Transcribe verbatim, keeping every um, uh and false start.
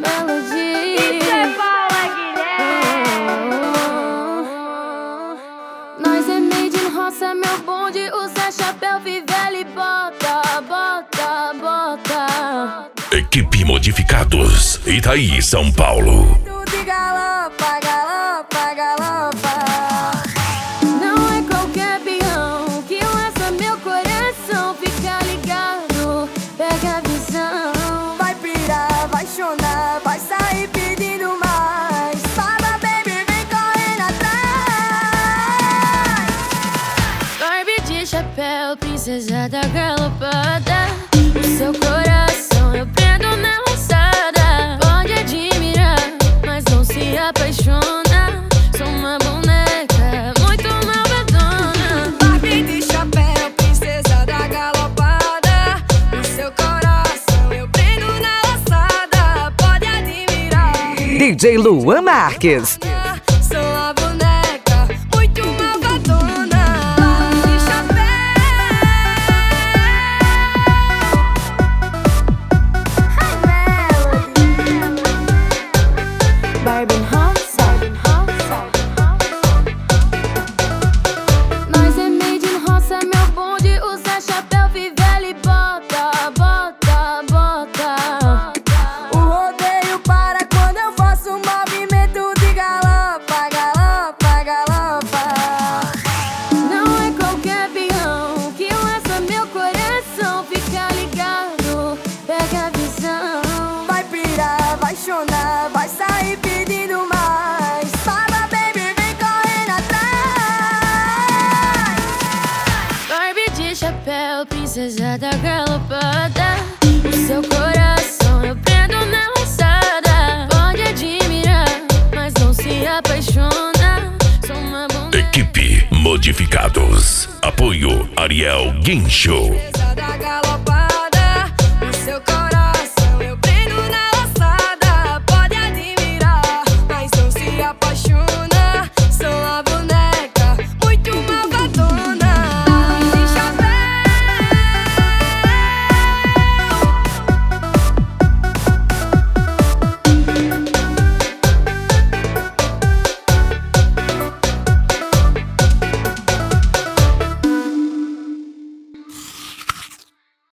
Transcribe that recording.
Melody. Isso é Paula Guilherme. Nós é made in roça, meu bonde. Usa chapéu, fivela e bota, bota, bota. Equipe Modificados, Itaí, São Paulo. Tudo galopa, galopa, galopa. Não é qualquer peão que lança meu coração. Fica ligado, pega a visão. Vai pirar, vai chorar, vai sair pedindo mais. Fala, baby, vem correndo atrás. Barbie de chapéu, princesa da galopada. O seu coração eu prendo na laçada. Pode admirar, mas não se apaixona. Sou uma boneca muito malvadona. Barbie de chapéu, princesa da galopada. O seu coração eu prendo na laçada. Pode admirar. D J Luan Marques. Sou a boneca muito malvadona. Barbie de chapéu. Barbie House, nós é made in roça, meu bonde. Usa chapéu, fivela e bota, bota, bota. O rodeio para quando eu faço um movimento de galopa, galopa, galopa. Não é qualquer peão que lança meu coração. Fica ligado, pega a visão. Vai pirar, vai chorar, vai sair pedindo mais. Fala, baby, vem correndo atrás. Barbie de chapéu, princesa da galopada. O seu coração eu prendo na laçada. Pode admirar, mas não se apaixona. Sou uma boneca. Equipe Modificados. Apoio Ariel Guincho. Princesa da galopa.